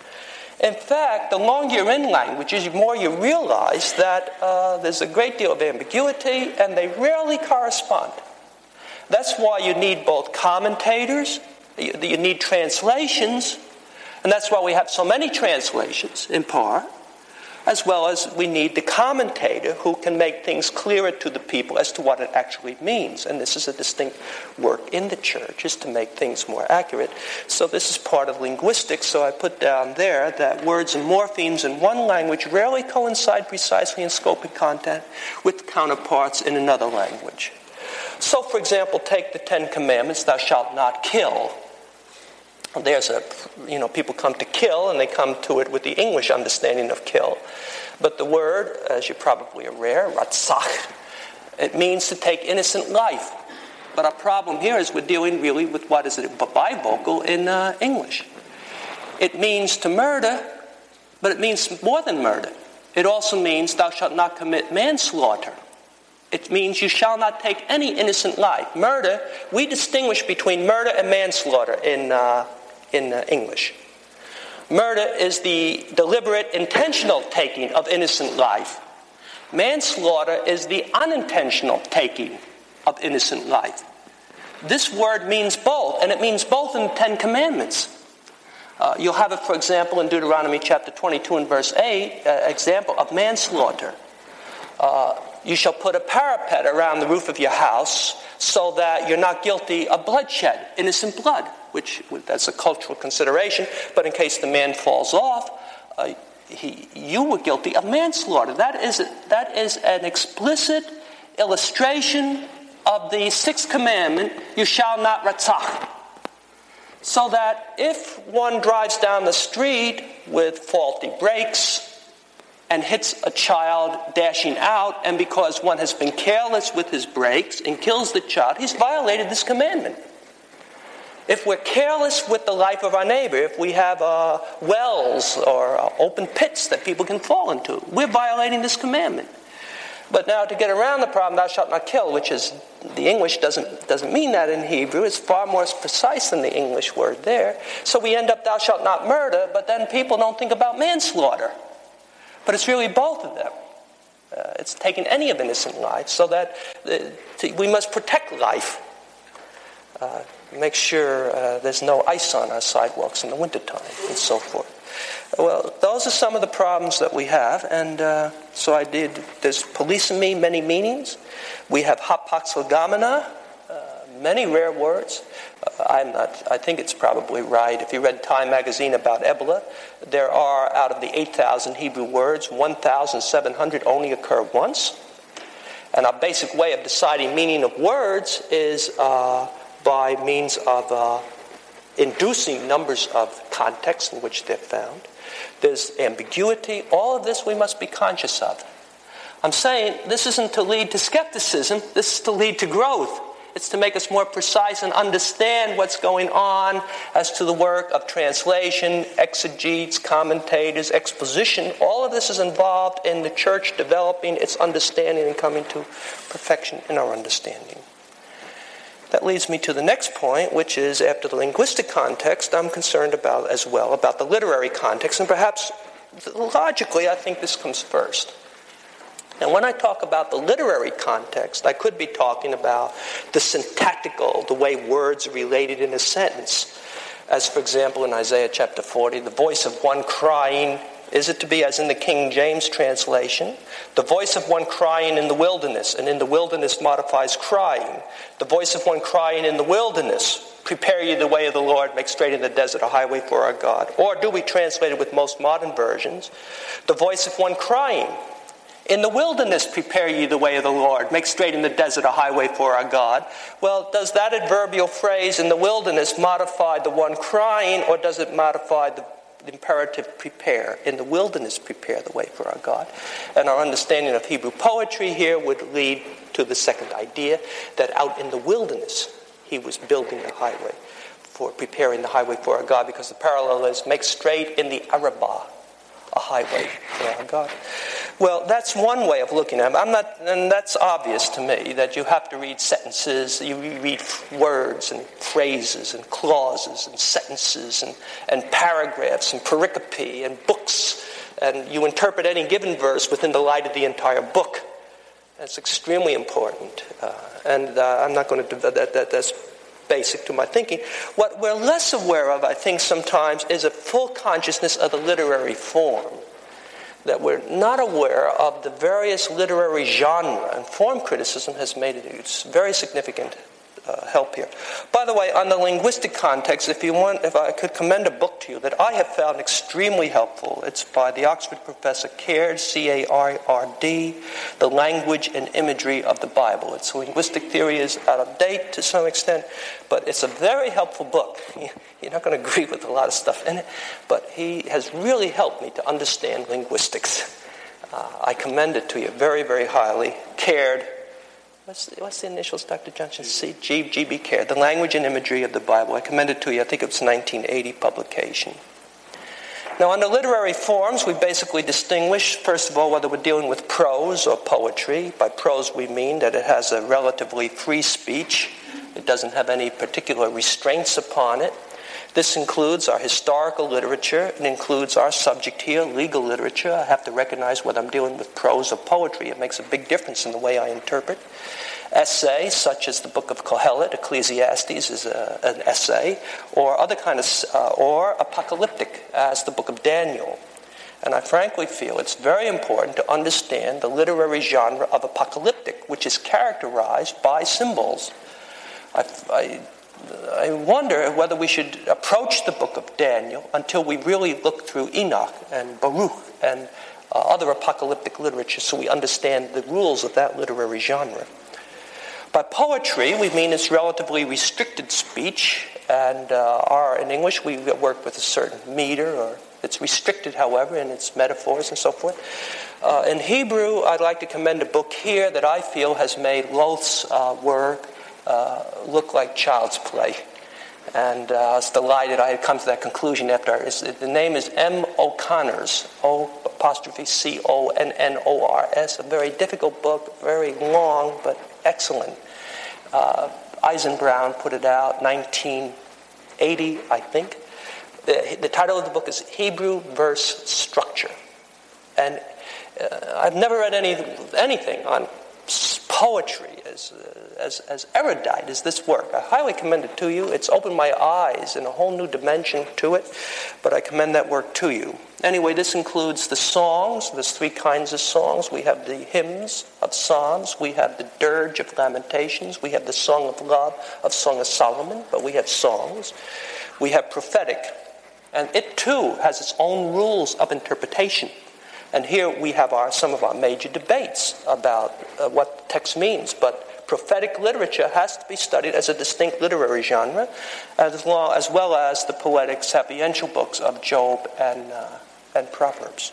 In fact, the longer you're in languages, the more you realize that uh, there's a great deal of ambiguity and they rarely correspond. That's why you need both commentators, you, you need translations, and that's why we have so many translations, in part, as well as we need the commentator who can make things clearer to the people as to what it actually means. And this is a distinct work in the church, is to make things more accurate. So this is part of linguistics. So I put down there that words and morphemes in one language rarely coincide precisely in scope and content with counterparts in another language. So, for example, take the Ten Commandments, thou shalt not kill. There's a, you know, people come to kill, and they come to it with the English understanding of kill. But the word, as you probably are aware, ratzach, it means to take innocent life. But our problem here is we're dealing really with what is it, bivocal in uh, English. It means to murder, but it means more than murder. It also means thou shalt not commit manslaughter. It means you shall not take any innocent life. Murder, we distinguish between murder and manslaughter in uh, in uh, English. Murder is the deliberate, intentional taking of innocent life. Manslaughter is the unintentional taking of innocent life. This word means both, and it means both in the Ten Commandments. Uh, you'll have it, for example, in Deuteronomy chapter twenty-two and verse eight, uh, example of manslaughter. Uh, you shall put a parapet around the roof of your house so that you're not guilty of bloodshed, innocent blood, which that's a cultural consideration. But in case the man falls off, uh, he, you were guilty of manslaughter. That is, that is an explicit illustration of the sixth commandment, you shall not ratzach. So that if one drives down the street with faulty brakes and hits a child dashing out, and because one has been careless with his brakes and kills the child, he's violated this commandment. If we're careless with the life of our neighbor, if we have uh, wells or uh, open pits that people can fall into, we're violating this commandment. But now to get around the problem, thou shalt not kill, which is, the English doesn't doesn't mean that in Hebrew. It's far more precise than the English word there. So we end up, thou shalt not murder, but then people don't think about manslaughter. But it's really both of them. Uh, it's taking any of innocent life, so that uh, to, we must protect life. Uh, make sure uh, there's no ice on our sidewalks in the wintertime, and so forth. Well, those are some of the problems that we have, and uh, so I did, there's polisemi, many meanings. We have hapaxogamena, uh, many rare words. Uh, I'm not, I think it's probably right. If you read Time magazine about Ebola, there are, out of the eight thousand Hebrew words, one thousand seven hundred only occur once. And our basic way of deciding meaning of words is uh, by means of uh, inducing numbers of contexts in which they're found. There's ambiguity. All of this we must be conscious of. I'm saying this isn't to lead to skepticism. This is to lead to growth. It's to make us more precise and understand what's going on as to the work of translation, exegetes, commentators, exposition. All of this is involved in the church developing its understanding and coming to perfection in our understanding. That leads me to the next point, which is, after the linguistic context, I'm concerned about as well, about the literary context, and perhaps logically I think this comes first. And when I talk about the literary context, I could be talking about the syntactical, the way words are related in a sentence. As, for example, in Isaiah chapter forty, the voice of one crying, is it to be as in the King James translation? The voice of one crying in the wilderness, and in the wilderness modifies crying. The voice of one crying in the wilderness, prepare ye the way of the Lord, make straight in the desert a highway for our God. Or do we translate it with most modern versions? The voice of one crying, in the wilderness prepare ye the way of the Lord, make straight in the desert a highway for our God. Well, does that adverbial phrase in the wilderness modify the one crying, or does it modify the The imperative prepare? In the wilderness prepare the way for our God. And our understanding of Hebrew poetry here would lead to the second idea, that out in the wilderness he was building the highway, for preparing the highway for our God, because the parallel is make straight in the Arabah a highway for our God. Well, that's one way of looking at it. I'm not, and that's obvious to me, that you have to read sentences, you read words and phrases and clauses and sentences and, and paragraphs and pericope and books, and you interpret any given verse within the light of the entire book. That's extremely important, uh, and uh, I'm not going to do that. that that's basic to my thinking. What we're less aware of, I think, sometimes is a full consciousness of the literary form. That we're not aware of the various literary genre, and form criticism has made it it's very significant uh, help here. By the way, on the linguistic context, if you want, if I could commend a book to you that I have found extremely helpful. It's by the Oxford professor Caird, C A R R D, The Language and Imagery of the Bible. Its linguistic theory is out of date to some extent, but it's a very helpful book. You're not going to agree with a lot of stuff in it, but he has really helped me to understand linguistics. Uh, I commend it to you very, very highly. Caird. What's the, what's the initials, Doctor Johnson? C, G, G B Caird, The Language and Imagery of the Bible. I commend it to you. I think it's nineteen eighty publication. Now, under literary forms, we basically distinguish, first of all, whether we're dealing with prose or poetry. By prose, we mean that it has a relatively free speech. It doesn't have any particular restraints upon it. This includes our historical literature. It includes our subject here, legal literature. I have to recognize whether I'm dealing with prose or poetry. It makes a big difference in the way I interpret. Essay, such as the book of Kohelet, Ecclesiastes is a, an essay, or other kind of, uh, or apocalyptic, as the book of Daniel. And I frankly feel it's very important to understand the literary genre of apocalyptic, which is characterized by symbols. I, I I wonder whether we should approach the book of Daniel until we really look through Enoch and Baruch and uh, other apocalyptic literature so we understand the rules of that literary genre. By poetry, we mean it's relatively restricted speech, and uh, our, in English we work with a certain meter, or it's restricted, however, in its metaphors and so forth. Uh, in Hebrew, I'd like to commend a book here that I feel has made Loth's uh, work Uh, look like child's play. And uh, I was delighted I had come to that conclusion after. The name is M. O'Connor's, O apostrophe C O N N O R S. A very difficult book, very long, but excellent. Uh, Eisenbrown put it out, nineteen eighty, I think. The, the title of the book is Hebrew Verse Structure. And uh, I've never read any anything on poetry as, uh, as as erudite as this work. I highly commend it to you. It's opened my eyes in a whole new dimension to it, but I commend that work to you. Anyway, this includes the songs. There's three kinds of songs. We have the hymns of Psalms. We have the dirge of Lamentations. We have the Song of Love of Song of Solomon, but we have songs. We have prophetic, and it too has its own rules of interpretation. And here we have our, some of our major debates about uh, what the text means. But prophetic literature has to be studied as a distinct literary genre, as well as, well as the poetic sapiential books of Job and, uh, and Proverbs.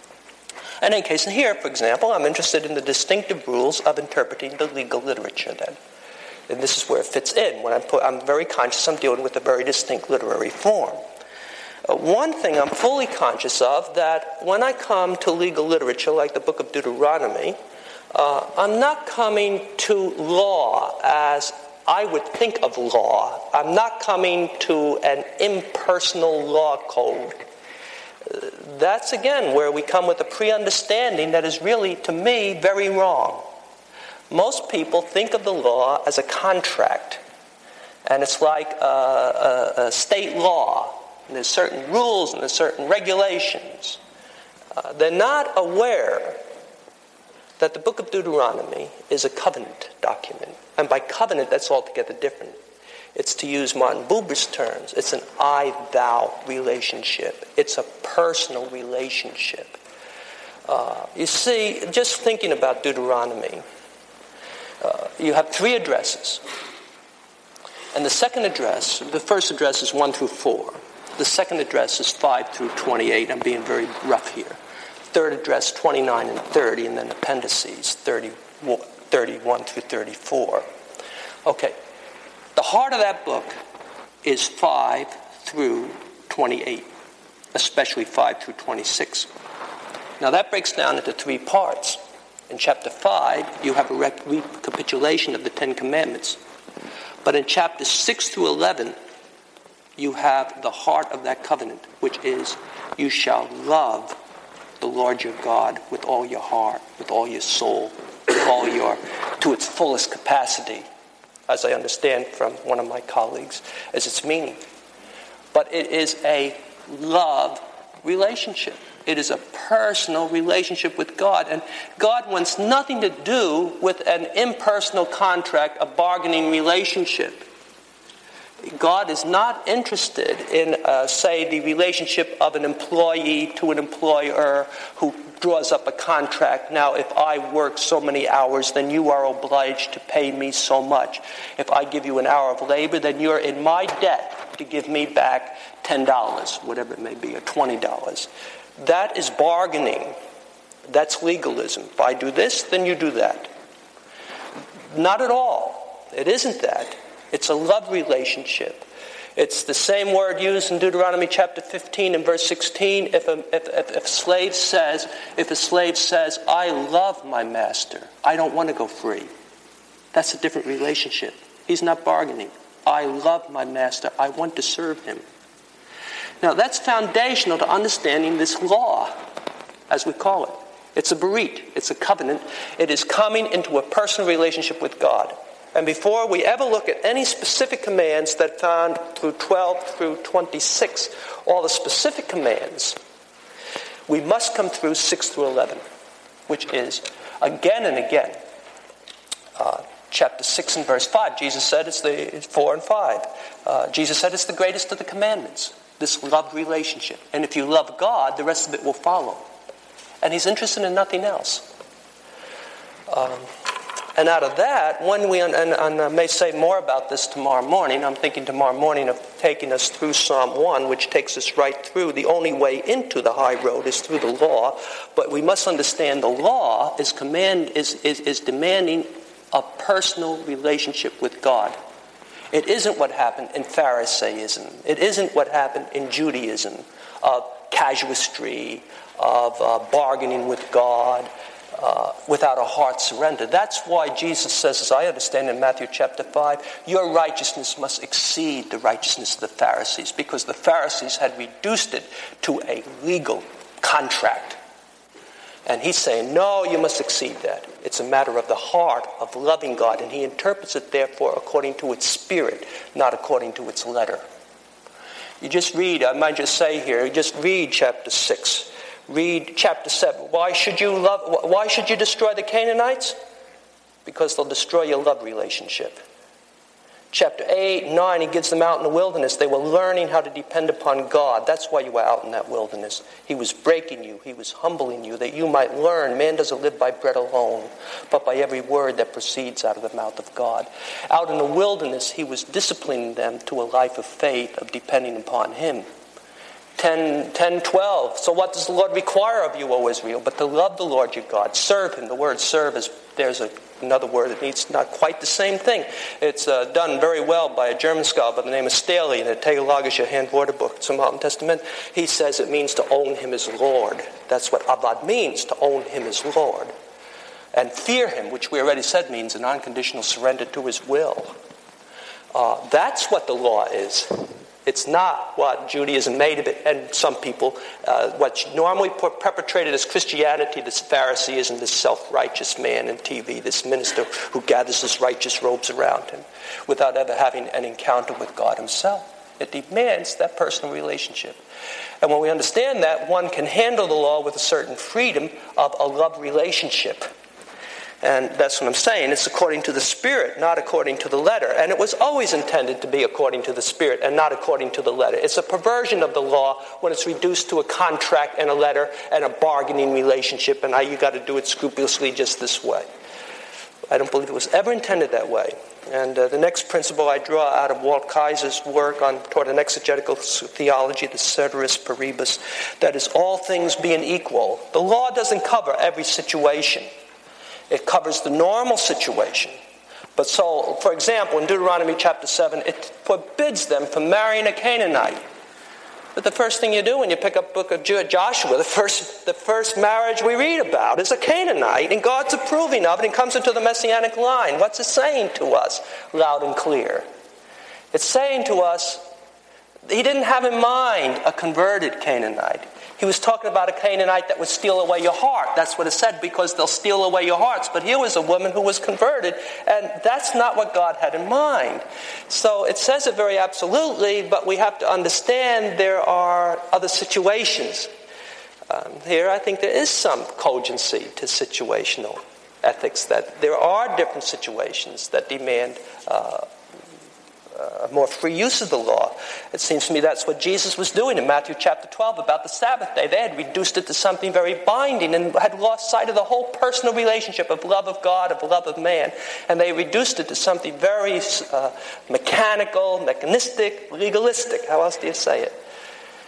In any case, and here, for example, I'm interested in the distinctive rules of interpreting the legal literature then. And this is where it fits in. When I'm, put, I'm very conscious I'm dealing with a very distinct literary form. Uh, one thing I'm fully conscious of, that when I come to legal literature, like the book of Deuteronomy, uh, I'm not coming to law as I would think of law. I'm not coming to an impersonal law code. Uh, that's, again, where we come with a pre-understanding that is really, to me, very wrong. Most people think of the law as a contract, and it's like a, a, a state law. And there's certain rules and there's certain regulations. Uh, they're not aware that the book of Deuteronomy is a covenant document. And by covenant, that's altogether different. It's, to use Martin Buber's terms, it's an I-thou relationship. It's a personal relationship. Uh, you see, just thinking about Deuteronomy, uh, you have three addresses. And the second address, the first address is one through four. The second address is five through twenty-eight. I'm being very rough here. Third address, twenty-nine and thirty, and then appendices, thirty, thirty-one through thirty-four. Okay. The heart of that book is five through twenty-eight, especially five through twenty-six. Now that breaks down into three parts. In chapter five, you have a recapitulation of the Ten Commandments. But in chapters six through eleven, you have the heart of that covenant, which is, you shall love the Lord your God with all your heart, with all your soul, with all your, to its fullest capacity, as I understand from one of my colleagues, as its meaning. But it is a love relationship. It is a personal relationship with God. And God wants nothing to do with an impersonal contract, a bargaining relationship. God is not interested in, uh, say, the relationship of an employee to an employer who draws up a contract. Now, if I work so many hours, then you are obliged to pay me so much. If I give you an hour of labor, then you're in my debt to give me back ten dollars, whatever it may be, or twenty dollars. That is bargaining. That's legalism. If I do this, then you do that. Not at all. It isn't that. It's a love relationship. It's the same word used in Deuteronomy chapter fifteen and verse sixteen. If a, if, if, if a slave says, if a slave says, I love my master, I don't want to go free. That's a different relationship. He's not bargaining. I love my master. I want to serve him. Now that's foundational to understanding this law, as we call it. It's a berit. It's a covenant. It is coming into a personal relationship with God. And before we ever look at any specific commands that found through twelve through twenty-six, all the specific commands, we must come through six through eleven, which is, again and again, uh, chapter six and verse five. Jesus said it's the it's four and five. Uh, Jesus said it's the greatest of the commandments, this love relationship. And if you love God, the rest of it will follow. And he's interested in nothing else. Um... And out of that, when we, and, and I may say more about this tomorrow morning, I'm thinking tomorrow morning of taking us through Psalm one, which takes us right through. The only way into the high road is through the law. But we must understand the law is command is, is, is demanding a personal relationship with God. It isn't what happened in Pharisaism. It isn't what happened in Judaism, of casuistry, of uh, bargaining with God, Uh, without a heart surrender. That's why Jesus says, as I understand in Matthew chapter five, your righteousness must exceed the righteousness of the Pharisees, because the Pharisees had reduced it to a legal contract. And he's saying, no, you must exceed that. It's a matter of the heart of loving God, and he interprets it, therefore, according to its spirit, not according to its letter. You just read, I might just say here, you just read chapter six. Read chapter seven. Why should you love? Why should you destroy the Canaanites? Because they'll destroy your love relationship. Chapter eight, nine, he gives them out in the wilderness. They were learning how to depend upon God. That's why you were out in that wilderness. He was breaking you. He was humbling you, that you might learn man doesn't live by bread alone, but by every word that proceeds out of the mouth of God. Out in the wilderness, he was disciplining them to a life of faith, of depending upon him. ten, ten, twelve. So what does the Lord require of you, O Israel? But to love the Lord your God. Serve him. The word serve is, there's a another word that needs not quite the same thing. It's uh, done very well by a German scholar by the name of Staley in the Theologische Handwörterbuch zum Alten Testament. He says it means to own him as Lord. That's what Avad means, to own him as Lord. And fear him, which we already said means an unconditional surrender to his will. Uh, that's what the law is. It's not what Judaism made of it, and some people, uh, what's normally perpetrated as Christianity, this Phariseeism, this self-righteous man in T V, this minister who gathers his righteous robes around him without ever having an encounter with God himself. It demands that personal relationship. And when we understand that, one can handle the law with a certain freedom of a love relationship. And that's what I'm saying. It's according to the Spirit, not according to the letter. And it was always intended to be according to the Spirit and not according to the letter. It's a perversion of the law when it's reduced to a contract and a letter and a bargaining relationship, and now you got to do it scrupulously just this way. I don't believe it was ever intended that way. And uh, the next principle I draw out of Walt Kaiser's work on toward an exegetical theology, the Ceteris Paribus, that is all things being equal. The law doesn't cover every situation. It covers the normal situation. But so, for example, in Deuteronomy chapter seven, it forbids them from marrying a Canaanite. But the first thing you do when you pick up the book of Joshua, the first, the first marriage we read about is a Canaanite, and God's approving of it and comes into the Messianic line. What's it saying to us loud and clear? It's saying to us, he didn't have in mind a converted Canaanite. He was talking about a Canaanite that would steal away your heart. That's what it said, because they'll steal away your hearts. But here was a woman who was converted, and that's not what God had in mind. So it says it very absolutely, but we have to understand there are other situations. Um, here I think there is some cogency to situational ethics, that there are different situations that demand uh, a more free use of the law. It seems to me that's what Jesus was doing in Matthew chapter twelve about the Sabbath day. They had reduced it to something very binding and had lost sight of the whole personal relationship of love of God, of love of man. And they reduced it to something very uh, mechanical, mechanistic, legalistic. How else do you say it?